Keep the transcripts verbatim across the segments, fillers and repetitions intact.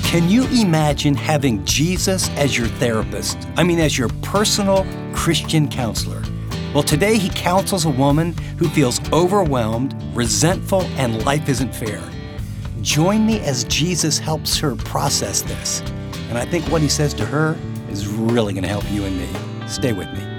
Can you imagine having Jesus as your therapist? I mean, as your personal Christian counselor. Well, today he counsels a woman who feels overwhelmed, resentful, and life isn't fair. Join me as Jesus helps her process this. And I think what he says to her is really going to help you and me. Stay with me.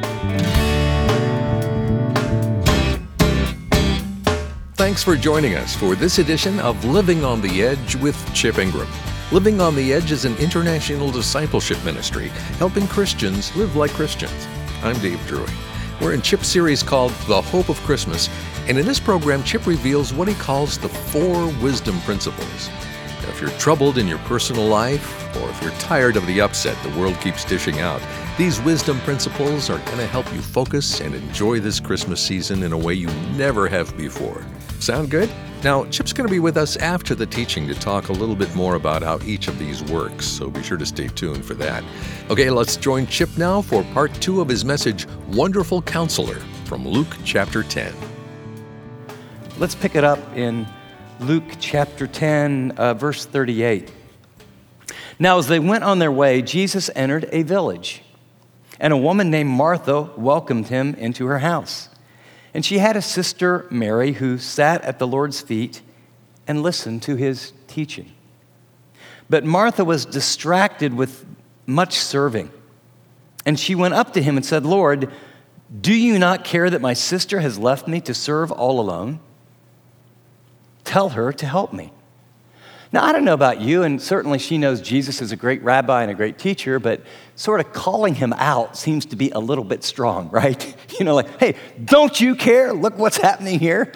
Thanks for joining us for this edition of Living on the Edge with Chip Ingram. Living on the Edge is an international discipleship ministry helping Christians live like Christians. I'm Dave Drury. We're in Chip's series called The Hope of Christmas, and in this program, Chip reveals what he calls the four wisdom principles. Now, if you're troubled in your personal life, or if you're tired of the upset the world keeps dishing out, these wisdom principles are going to help you focus and enjoy this Christmas season in a way you never have before. Sound good? Now, Chip's going to be with us after the teaching to talk a little bit more about how each of these works, so be sure to stay tuned for that. Okay, let's join Chip now for part two of his message, Wonderful Counselor, from Luke chapter ten. Let's pick it up in Luke chapter ten, uh, verse thirty-eight. Now, as they went on their way, Jesus entered a village, and a woman named Martha welcomed him into her house. And she had a sister, Mary, who sat at the Lord's feet and listened to his teaching. But Martha was distracted with much serving. And she went up to him and said, "Lord, do you not care that my sister has left me to serve all alone? Tell her to help me." Now, I don't know about you, and certainly she knows Jesus is a great rabbi and a great teacher, but sort of calling him out seems to be a little bit strong, right? You know, like, hey, don't you care? Look what's happening here.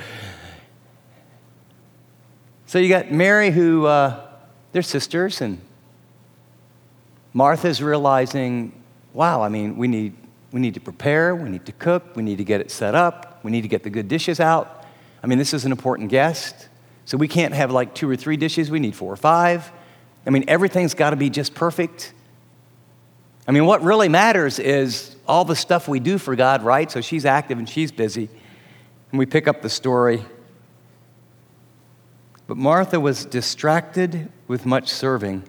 So you got Mary, who, uh, they're sisters, and Martha's realizing, wow, I mean, we need, we need to prepare, we need to cook, we need to get it set up, we need to get the good dishes out. I mean, this is an important guest. So we can't have like two or three dishes. We need four or five. I mean, everything's got to be just perfect. I mean, what really matters is all the stuff we do for God, right? So she's active and she's busy. And we pick up the story. But Martha was distracted with much serving.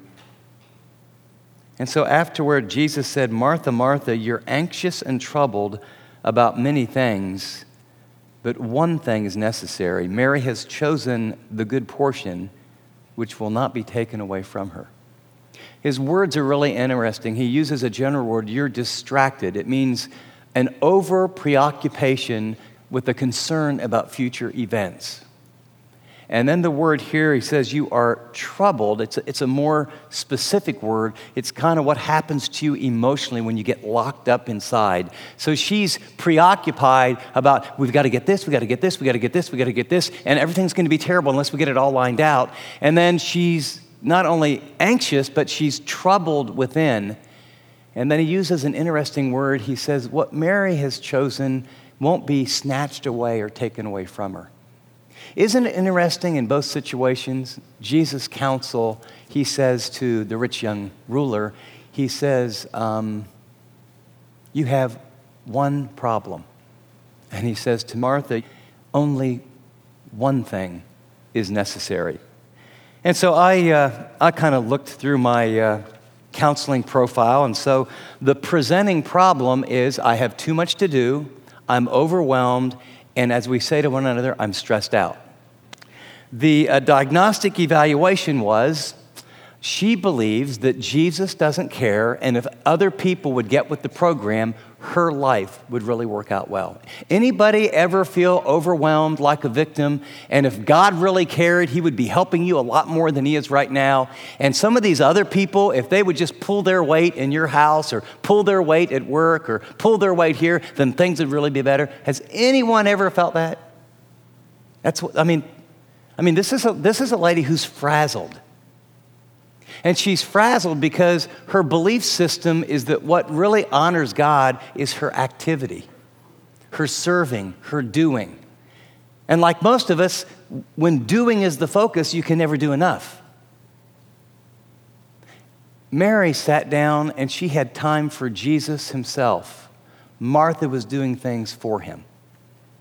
And so afterward, Jesus said, "Martha, Martha, you're anxious and troubled about many things. But one thing is necessary. Mary has chosen the good portion, which will not be taken away from her." His words are really interesting. He uses a general word, "you're distracted." It means an over-preoccupation with a concern about future events. And then the word here, he says, you are troubled. It's a, it's a more specific word. It's kind of what happens to you emotionally when you get locked up inside. So she's preoccupied about, we've got to get this, we've got to get this, we've got to get this, we've got to get this, and everything's going to be terrible unless we get it all lined out. And then she's not only anxious, but she's troubled within. And then he uses an interesting word. He says, what Mary has chosen won't be snatched away or taken away from her. Isn't it interesting in both situations, Jesus' counsel, he says to the rich young ruler, he says, um, you have one problem. And he says to Martha, only one thing is necessary. And so I, uh, I kind of looked through my uh, counseling profile, and so the presenting problem is I have too much to do, I'm overwhelmed, and as we say to one another, I'm stressed out. The uh, diagnostic evaluation was she believes that Jesus doesn't care, and if other people would get with the program, her life would really work out well. Anybody ever feel overwhelmed like a victim? And if God really cared, he would be helping you a lot more than he is right now. And some of these other people, if they would just pull their weight in your house or pull their weight at work or pull their weight here, then things would really be better. Has anyone ever felt that? That's what, I mean, I mean, this is a, this is a lady who's frazzled. And she's frazzled because her belief system is that what really honors God is her activity, her serving, her doing. And like most of us, when doing is the focus, you can never do enough. Mary sat down and she had time for Jesus himself. Martha was doing things for him.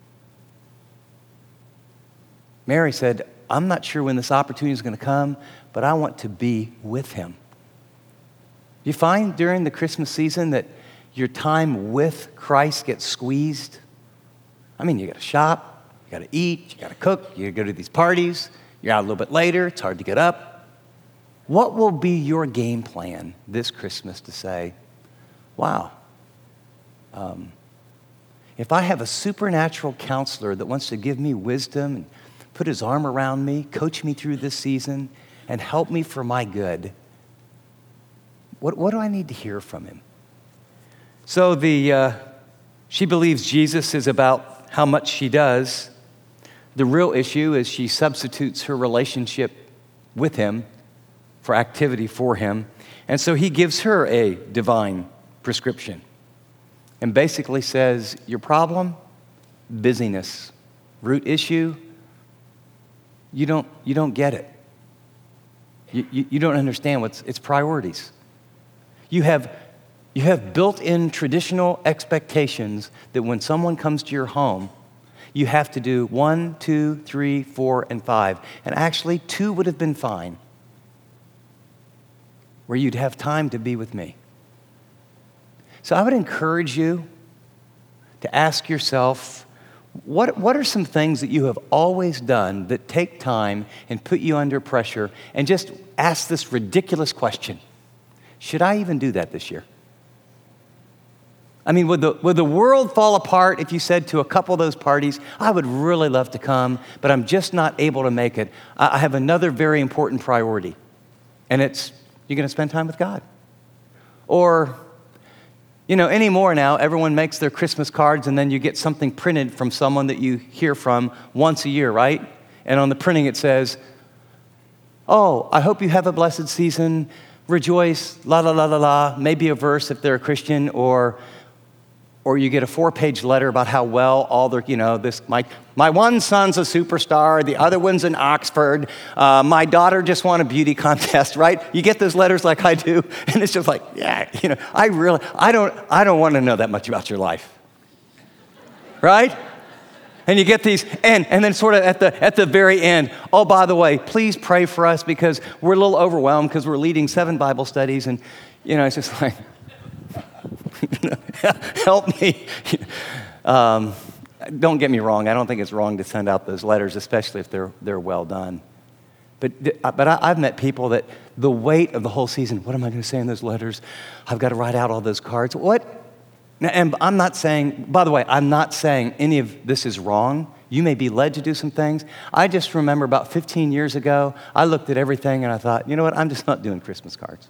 Mary said, I'm not sure when this opportunity is going to come, but I want to be with him. You find during the Christmas season that your time with Christ gets squeezed? I mean, you got to shop, you got to eat, you got to cook, you go to these parties, you're out a little bit later, it's hard to get up. What will be your game plan this Christmas to say, wow, um, if I have a supernatural counselor that wants to give me wisdom and put his arm around me, coach me through this season, and help me for my good, what, what do I need to hear from him? So the uh, she believes Jesus is about how much she does. The real issue is she substitutes her relationship with him for activity for him. And so he gives her a divine prescription and basically says, your problem, busyness. Root issue, you don't, you don't get it. You, you, you don't understand what's its priorities. You have, you have built-in traditional expectations that when someone comes to your home, you have to do one, two, three, four, and five. And actually, two would have been fine, where you'd have time to be with me. So I would encourage you to ask yourself, what, what are some things that you have always done that take time and put you under pressure? And just ask this ridiculous question. Should I even do that this year? I mean, would the, would the world fall apart if you said to a couple of those parties, I would really love to come, but I'm just not able to make it. I have another very important priority, and it's you're going to spend time with God. Or, you know, anymore now, everyone makes their Christmas cards, and then you get something printed from someone that you hear from once a year, right? And on the printing it says, oh, I hope you have a blessed season. Rejoice, la, la, la, la, la, maybe a verse if they're a Christian, or or you get a four-page letter about how well all their, you know, this, my, my one son's a superstar, the other one's in Oxford, uh, my daughter just won a beauty contest, right? You get those letters like I do, and it's just like, yeah, you know, I really, I don't, I don't want to know that much about your life, right? And you get these, and, and then sort of at the at the very end, oh, by the way, please pray for us because we're a little overwhelmed because we're leading seven Bible studies, and, you know, it's just like, help me. Um, don't get me wrong, I don't think it's wrong to send out those letters, especially if they're they're well done. But, but I, I've met people that the weight of the whole season, what am I going to say in those letters? I've got to write out all those cards. What? And I'm not saying, by the way, I'm not saying any of this is wrong. You may be led to do some things. I just remember about fifteen years ago, I looked at everything and I thought, you know what, I'm just not doing Christmas cards.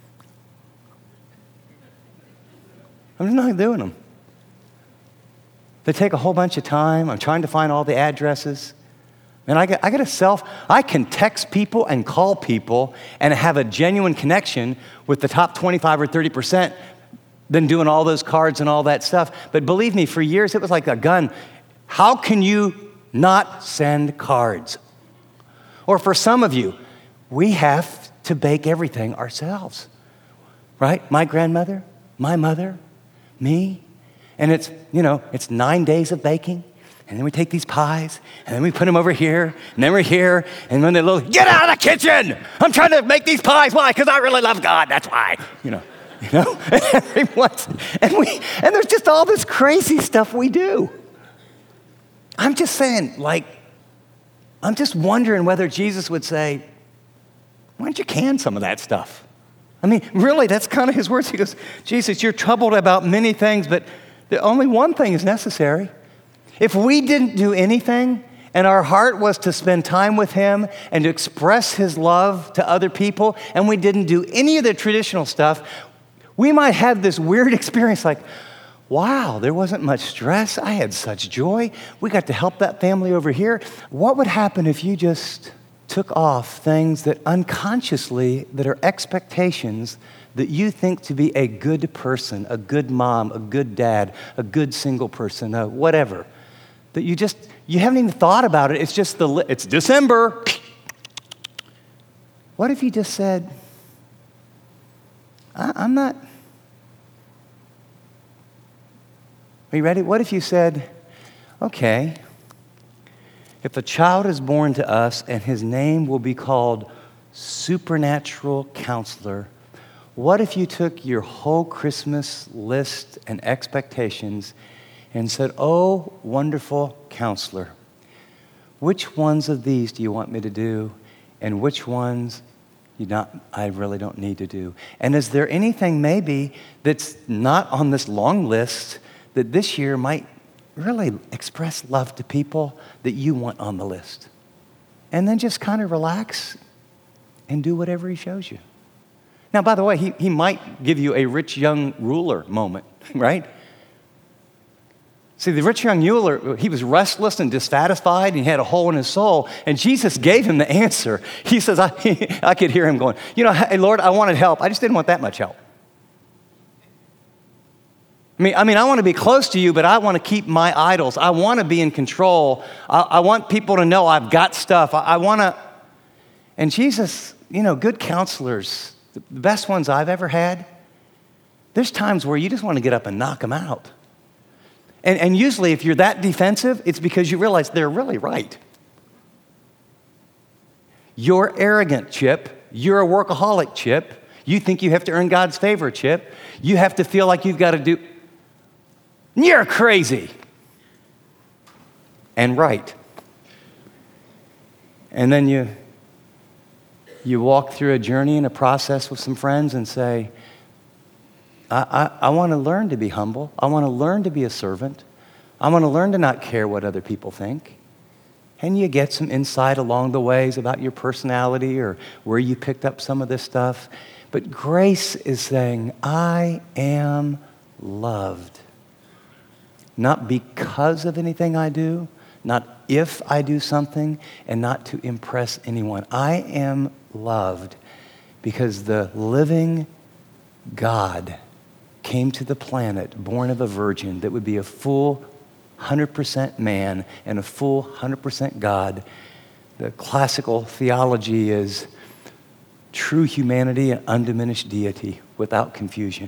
I'm just not doing them. They take a whole bunch of time. I'm trying to find all the addresses. And I got, I got a self, I can text people and call people and have a genuine connection with the top twenty-five or thirty percent than doing all those cards and all that stuff. But believe me, for years, it was like a gun. How can you not send cards? Or for some of you, we have to bake everything ourselves, right? My grandmother, my mother, me. And it's, you know, it's nine days of baking. And then we take these pies, and then we put them over here, and then we're here, and then they're little, get out of the kitchen! I'm trying to make these pies. Why? Because I really love God, that's why. You know, you know? Everyone's, and, we, and there's just all this crazy stuff we do. I'm just saying, like, I'm just wondering whether Jesus would say, why don't you can some of that stuff? I mean, really, that's kind of his words. He goes, Jesus, you're troubled about many things, but the only one thing is necessary. If we didn't do anything and our heart was to spend time with him and to express his love to other people, and we didn't do any of the traditional stuff, we might have this weird experience like, wow, there wasn't much stress. I had such joy. We got to help that family over here. What would happen if you just took off things that unconsciously, that are expectations that you think to be a good person, a good mom, a good dad, a good single person, uh, whatever, that you just, you haven't even thought about it. It's just the, it's December. What if you just said, I, I'm not, are you ready? What if you said, okay, if a child is born to us and his name will be called supernatural counselor, what if you took your whole Christmas list and expectations and said, oh, wonderful counselor, which ones of these do you want me to do, and which ones you not, I really don't need to do? And is there anything maybe that's not on this long list that this year might really express love to people that you want on the list? And then just kind of relax and do whatever he shows you. Now, by the way, he, he might give you a rich young ruler moment, right? See, the rich young ruler, he was restless and dissatisfied, and he had a hole in his soul, and Jesus gave him the answer. He says, I, I could hear him going, you know, hey, Lord, I wanted help. I just didn't want that much help. I mean, I mean, I want to be close to you, but I want to keep my idols. I want to be in control. I, I want people to know I've got stuff. I, I want to, and Jesus, you know, good counselors, the best ones I've ever had, there's times where you just want to get up and knock them out. And, and usually if you're that defensive, it's because you realize they're really right. You're arrogant, Chip. You're a workaholic, Chip. You think you have to earn God's favor, Chip. You have to feel like you've got to do. You're crazy. And right. And then you, you walk through a journey and a process with some friends and say, I, I, I want to learn to be humble. I want to learn to be a servant. I want to learn to not care what other people think. And you get some insight along the ways about your personality or where you picked up some of this stuff. But grace is saying, I am loved. Not because of anything I do, not if I do something, and not to impress anyone. I am loved because the living God came to the planet born of a virgin that would be a full one hundred percent man and a full one hundred percent God. The classical theology is true humanity and undiminished deity without confusion.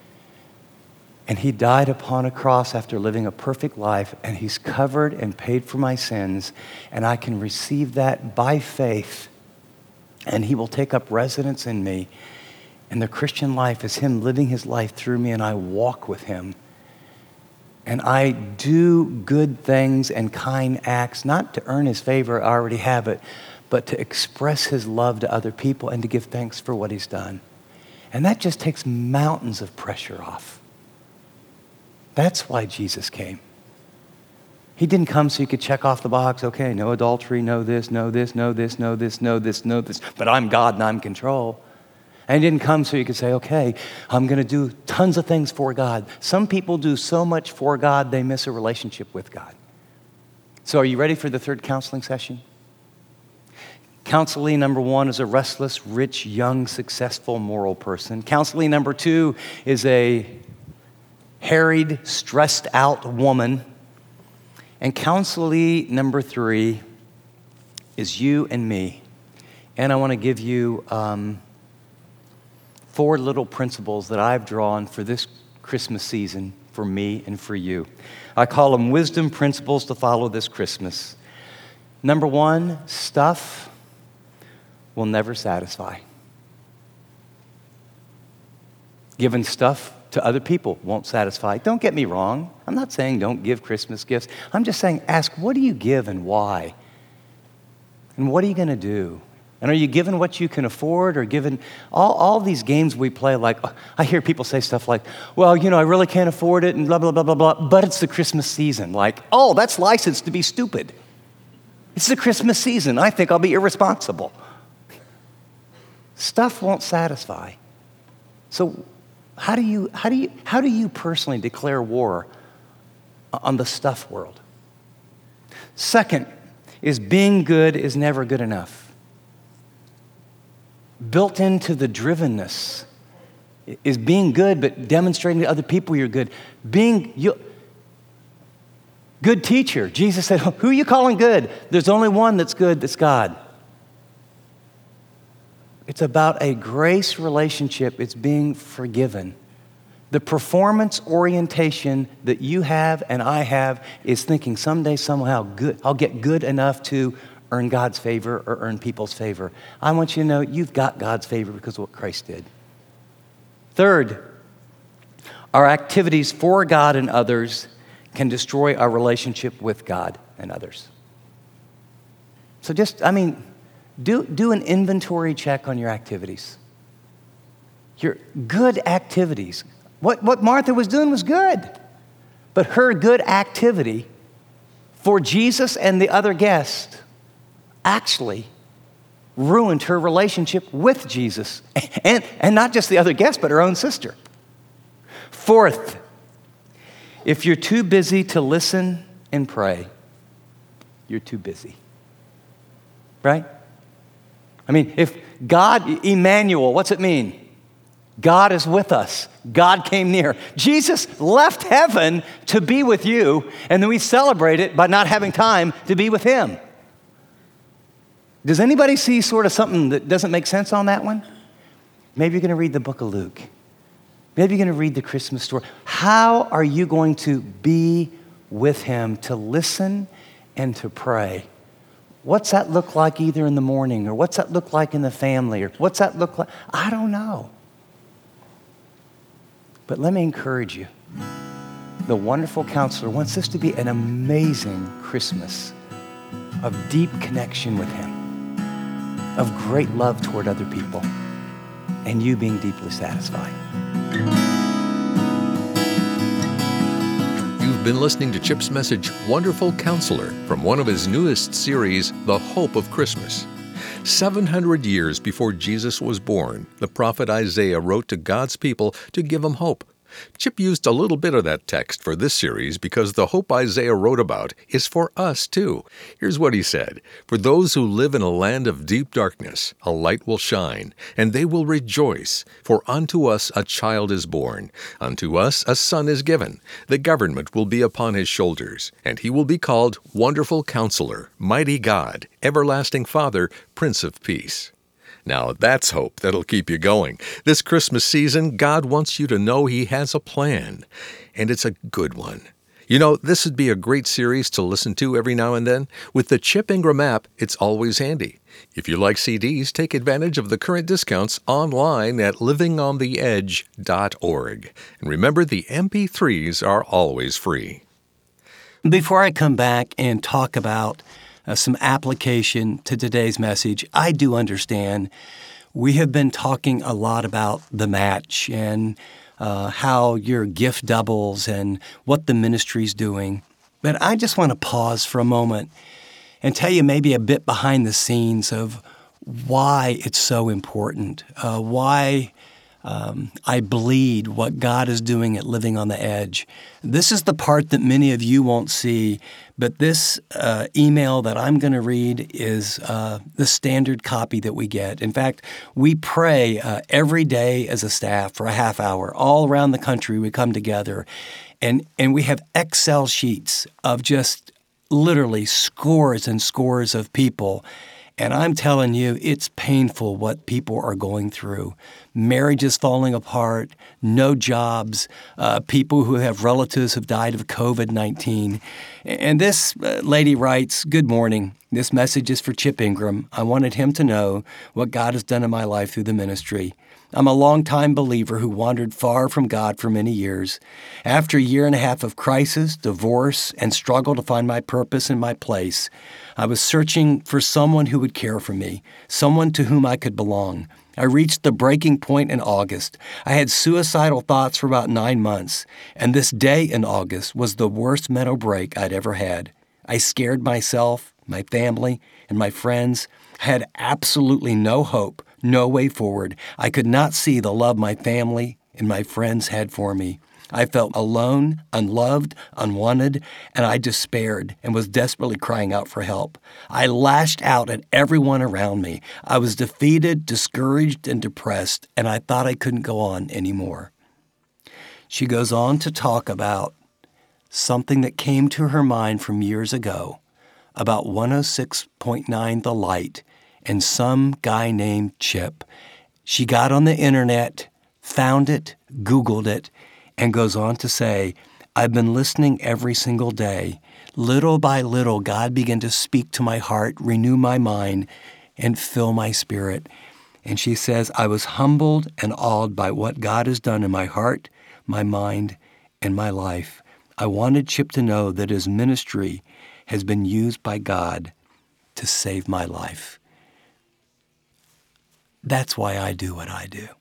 And he died upon a cross after living a perfect life, and he's covered and paid for my sins, and I can receive that by faith, and he will take up residence in me. And the Christian life is him living his life through me, and I walk with him. And I do good things and kind acts, not to earn his favor, I already have it, but to express his love to other people and to give thanks for what he's done. And that just takes mountains of pressure off. That's why Jesus came. He didn't come so you could check off the box, okay, no adultery, no this, no this, no this, no this, no this, no this, but I'm God and I'm in control. And he didn't come so you could say, okay, I'm going to do tons of things for God. Some people do so much for God, they miss a relationship with God. So are you ready for the third counseling session? Counselee number one is a restless, rich, young, successful, moral person. Counselee number two is a harried, stressed out woman. And counselee number three is you and me. And I want to give you um, four little principles that I've drawn for this Christmas season for me and for you. I call them wisdom principles to follow this Christmas. Number one, stuff will never satisfy. Giving stuff to other people won't satisfy. Don't get me wrong. I'm not saying don't give Christmas gifts. I'm just saying ask, what do you give and why? And what are you going to do? And are you giving what you can afford or giving all, all these games we play? Like, I hear people say stuff like, well, you know, I really can't afford it and blah, blah, blah, blah, blah, but it's the Christmas season. Like, oh, that's licensed to be stupid. It's the Christmas season. I think I'll be irresponsible. Stuff won't satisfy. So how do you, how do you, how do you personally declare war on the stuff world? Second is being good is never good enough. Built into the drivenness is being good, but demonstrating to other people you're good. Being you, good teacher. Jesus said, who are you calling good? There's only one that's good, that's God. It's about a grace relationship. It's being forgiven. The performance orientation that you have and I have is thinking someday, somehow, good, I'll get good enough to earn God's favor or earn people's favor. I want you to know you've got God's favor because of what Christ did. Third, our activities for God and others can destroy our relationship with God and others. So just, I mean, do, do an inventory check on your activities. Your good activities. What, what Martha was doing was good. But her good activity for Jesus and the other guests actually ruined her relationship with Jesus. And, and not just the other guests, but her own sister. Fourth, if you're too busy to listen and pray, you're too busy. Right? I mean, if God, Emmanuel, what's it mean? God is with us. God came near. Jesus left heaven to be with you, and then we celebrate it by not having time to be with him. Does anybody see sort of something that doesn't make sense on that one? Maybe you're going to read the book of Luke. Maybe you're going to read the Christmas story. How are you going to be with him to listen and to pray? What's that look like either in the morning, or what's that look like in the family, or what's that look like? I don't know. But let me encourage you. The wonderful counselor wants this to be an amazing Christmas of deep connection with him, of great love toward other people, and you being deeply satisfied. You've been listening to Chip's message, Wonderful Counselor, from one of his newest series, The Hope of Christmas. seven hundred years before Jesus was born, the prophet Isaiah wrote to God's people to give them hope. Chip used a little bit of that text for this series because the hope Isaiah wrote about is for us too. Here's what he said: "For those who live in a land of deep darkness, a light will shine, and they will rejoice. For unto us a child is born, unto us a son is given. The government will be upon his shoulders, and he will be called Wonderful Counselor, Mighty God, Everlasting Father, Prince of Peace." Now that's hope that'll keep you going. This Christmas season, God wants you to know He has a plan, and it's a good one. You know, this would be a great series to listen to every now and then. With the Chip Ingram app, it's always handy. If you like C Ds, take advantage of the current discounts online at living on the edge dot org. And remember, the M P threes are always free. Before I come back and talk about Uh, some application to today's message, I do understand we have been talking a lot about the match and uh, how your gift doubles and what the ministry's doing. But I just want to pause for a moment and tell you maybe a bit behind the scenes of why it's so important, uh, why Um, I bleed what God is doing at Living on the Edge. This is the part that many of you won't see, but this uh, email that I'm going to read is uh, the standard copy that we get. In fact, we pray uh, every day as a staff for a half hour. All around the country, we come together, and, and we have Excel sheets of just literally scores and scores of people. And I'm telling you, it's painful what people are going through. Marriages falling apart, no jobs, uh, people who have relatives who've died of covid nineteen. And this uh, lady writes, "Good morning. This message is for Chip Ingram. I wanted him to know what God has done in my life through the ministry. I'm a longtime believer who wandered far from God for many years. After a year and a half of crisis, divorce, and struggle to find my purpose and my place, I was searching for someone who would care for me, someone to whom I could belong. I reached the breaking point in August. I had suicidal thoughts for about nine months, and this day in August was the worst mental break I'd ever had. I scared myself, my family, and my friends. I had absolutely no hope, no way forward. I could not see the love my family and my friends had for me. I felt alone, unloved, unwanted, and I despaired and was desperately crying out for help. I lashed out at everyone around me. I was defeated, discouraged, and depressed, and I thought I couldn't go on anymore." She goes on to talk about something that came to her mind from years ago about one oh six point nine The Light and some guy named Chip. She got on the internet, found it, Googled it, and goes on to say, "I've been listening every single day, little by little, God began to speak to my heart, renew my mind, and fill my spirit. And she says, I was humbled and awed by what God has done in my heart, my mind, and my life. I wanted Chip to know that his ministry has been used by God to save my life. That's why I do what I do.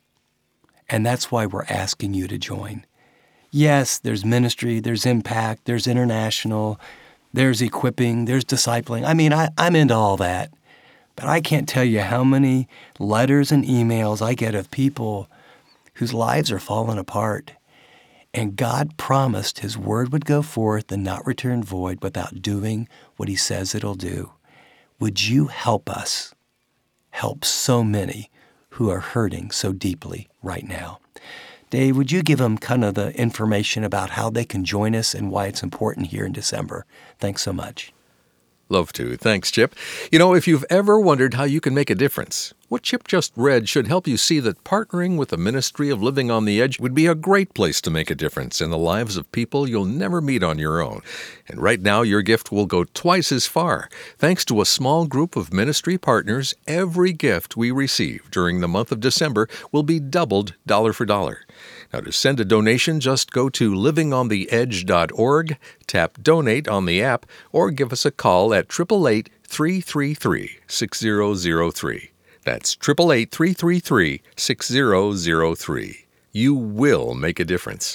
And that's why we're asking you to join. Yes, there's ministry, there's impact, there's international, there's equipping, there's discipling. I mean, I, I'm into all that. But I can't tell you how many letters and emails I get of people whose lives are falling apart. And God promised His word would go forth and not return void without doing what He says it'll do. Would you help us help so many who are hurting so deeply right now? Dave, would you give them kind of the information about how they can join us and why it's important here in December? Thanks so much. Love to. Thanks, Chip. You know, if you've ever wondered how you can make a difference, what Chip just read should help you see that partnering with the ministry of Living on the Edge would be a great place to make a difference in the lives of people you'll never meet on your own. And right now, your gift will go twice as far. Thanks to a small group of ministry partners, every gift we receive during the month of December will be doubled dollar for dollar. Now, to send a donation, just go to living on the edge dot org, tap Donate on the app, or give us a call at eight eight eight, three three three, six zero zero three. That's eight eight eight, three three three, six zero zero three. You will make a difference.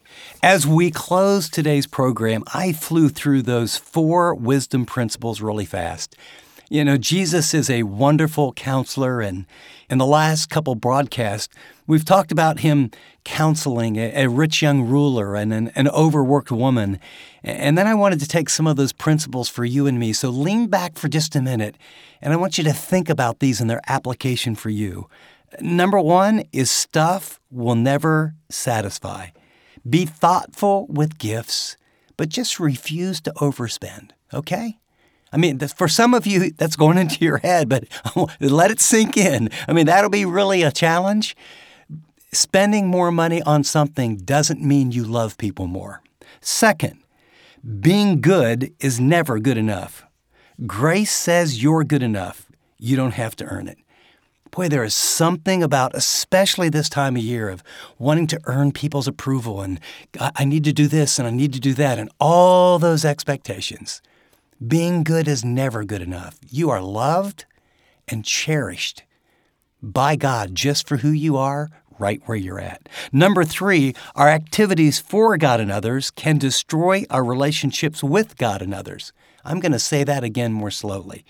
As we close today's program, I flew through those four wisdom principles really fast. You know, Jesus is a wonderful counselor, and in the last couple broadcasts, we've talked about him counseling a, a rich young ruler and an, an overworked woman. And then I wanted to take some of those principles for you and me. So lean back for just a minute, and I want you to think about these and their application for you. Number one is stuff will never satisfy. Be thoughtful with gifts, but just refuse to overspend, okay? I mean, for some of you, that's going into your head, but let it sink in. I mean, that'll be really a challenge. Spending more money on something doesn't mean you love people more. Second, being good is never good enough. Grace says you're good enough. You don't have to earn it. Boy, there is something about, especially this time of year, of wanting to earn people's approval and I need to do this and I need to do that and all those expectations. Being good is never good enough. You are loved and cherished by God just for who you are, right where you're at. Number three, our activities for God and others can destroy our relationships with God and others. I'm going to say that again more slowly.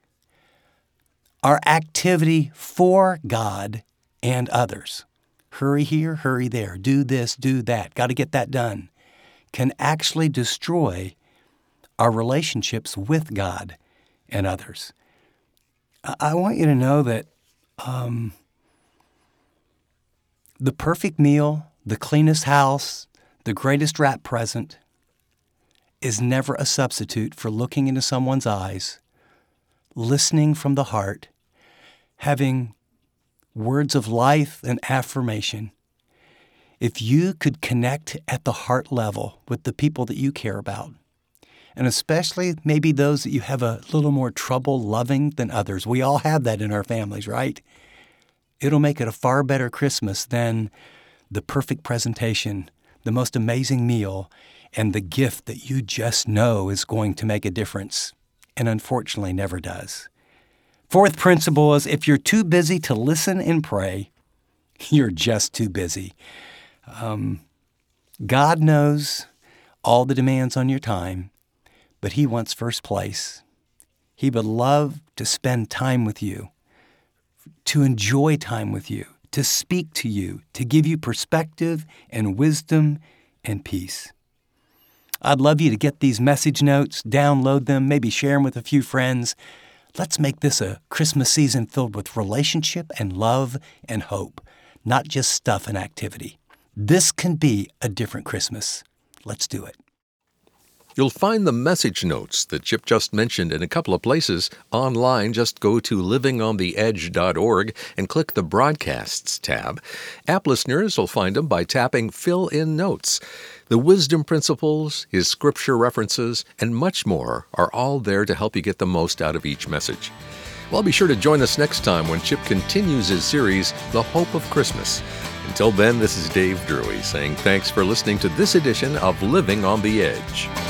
Our activity for God and others, hurry here, hurry there, do this, do that, got to get that done, can actually destroy our relationships with God and others. I want you to know that um, the perfect meal, the cleanest house, the greatest wrap present is never a substitute for looking into someone's eyes, listening from the heart, having words of life and affirmation. If you could connect at the heart level with the people that you care about, and especially maybe those that you have a little more trouble loving than others. We all have that in our families, right? It'll make it a far better Christmas than the perfect presentation, the most amazing meal, and the gift that you just know is going to make a difference, and unfortunately never does. Fourth principle is if you're too busy to listen and pray, you're just too busy. Um, God knows all the demands on your time, but He wants first place. He would love to spend time with you, to enjoy time with you, to speak to you, to give you perspective and wisdom and peace. I'd love you to get these message notes, download them, maybe share them with a few friends. Let's make this a Christmas season filled with relationship and love and hope, not just stuff and activity. This can be a different Christmas. Let's do it. You'll find the message notes that Chip just mentioned in a couple of places online. Just go to living on the edge dot org and click the Broadcasts tab. App listeners will find them by tapping Fill in Notes. The wisdom principles, his scripture references, and much more are all there to help you get the most out of each message. Well, be sure to join us next time when Chip continues his series, The Hope of Christmas. Until then, this is Dave Drury saying thanks for listening to this edition of Living on the Edge.